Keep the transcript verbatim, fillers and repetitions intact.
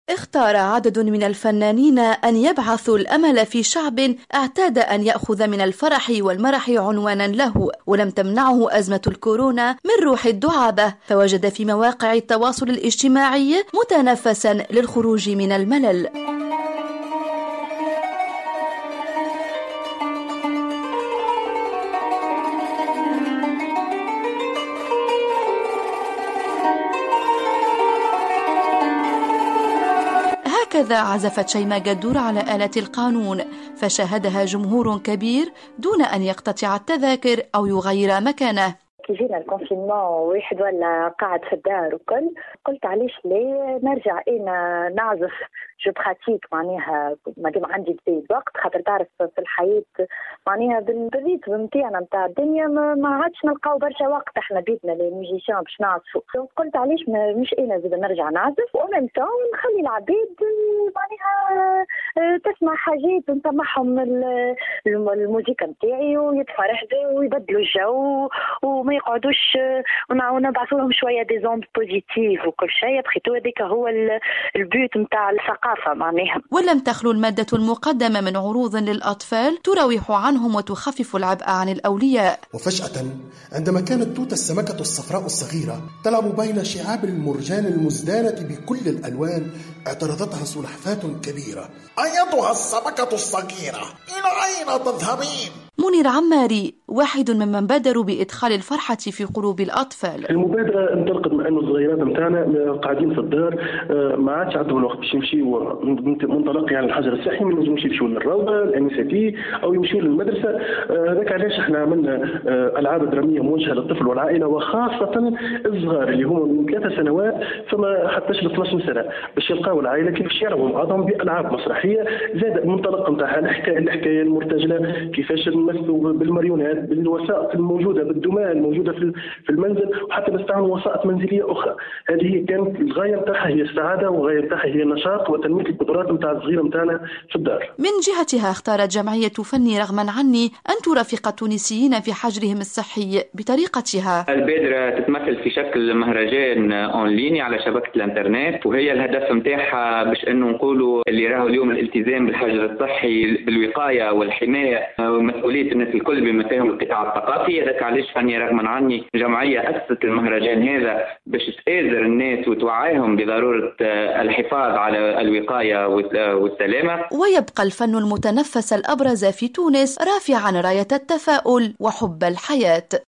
اختار عدد من الفنانين أن يبعثوا الأمل في شعب اعتاد أن يأخذ من الفرح والمرح عنوانا له، ولم تمنعه أزمة الكورونا من روح الدعابة، فوجد في مواقع التواصل الاجتماعي متنفسا للخروج من الملل. هكذا عزفت شيماء قدور على آلة القانون، فشاهدها جمهور كبير دون أن يقتطع التذاكر أو يغير مكانه. كي جينا الكونفينمون واحد ولا قاعد في الدار وكل قلت علاش ليه نرجع انا نعزف جو براتيك معناها ما دام عندي بداية وقت، خاطر تعرف في الحياة معناها بالريتم نتاعنا نتاع الدنيا ما, ما عادش نلقاو برشا وقت احنا بيتنا لي ميوزيسيان باش نعزفوا. قلت علاش مش انا زاد نرجع نعزف ومن تو نخلي العباد معناها تسمع حاجات ونسمعهم الموسيقى نتاعي ويتفرحوا ويبدلوا الجو وما يقعدوش ونبعثوا لهم شويه دي زوند بوزيتيف وكل شيء. بخيتو هذاك هو البيوت نتاع الثقافه معناها. ولم تخلو الماده المقدمه من عروض للاطفال تروح عنهم وتخفف العبء عن الاولياء. وفجاه عندما كانت توتا السمكه الصفراء الصغيره تلعب بين شعاب المرجان المزدانه بكل الالوان، اعترضتها سلحفاة كبيرة: أيتها السمكة الصغيرة، إلى أين تذهبين؟ منير عماري واحد ممن بادروا بإدخال الفرحة في قلوب الأطفال. المبادرة انطلقت مع أنه الصغيرات متاعنا قاعدين في الدار ما عادش عندهم الوقت باش يمشيوا منطلق يعني الحجر الصحي، من لازم يمشيوا للروضة الأنساتي أو يمشيوا للمدرسة. هذاك علاش احنا عملنا ألعاب درامية موجهة للطفل والعائلة، وخاصة الصغار اللي هم من ثلاث سنوات فما حتىش ل اثناش سنة، باش يلقاو العائلة كيفاش يلعبوا بعضهم بألعاب مسرحية. زاد المنطلق نتاعها الحكاية الحكاية المرتجلة، كيفاش نمثلوا بالماريونات، بالوسائط الموجودة، بالدماء الموجودة في المنزل، وحتى نستعملوا وسائط منزلية أخرى. هذه كانت الغاية نتاعها هي السعادة، وغاية نتاعها هي النشاط وتنمية القدرات نتاع الصغيرة نتاعنا في الدار. من جهتها اختارت جمعية فني رغما عني أن ترافق التونسيين في حجرهم الصحي بطريقتها. البادرة تتمثل في شكل مهرجان أونلاين على شبكة الإنترنت، وهي الهدف نتاعها باش انه نقولوا اللي راهو اليوم الالتزام بالحجر الصحي بالوقايه والحمايه ومسؤوليه الناس الكل بما فيهم القطاع الثقافي. هذاك علاش فني رغما عني جمعيه اسست المهرجان هذا باش تآزر الناس وتوعيهم بضروره الحفاظ على الوقايه والسلامه. ويبقى الفن المتنفس الابرز في تونس رافعا رايه التفاؤل وحب الحياه.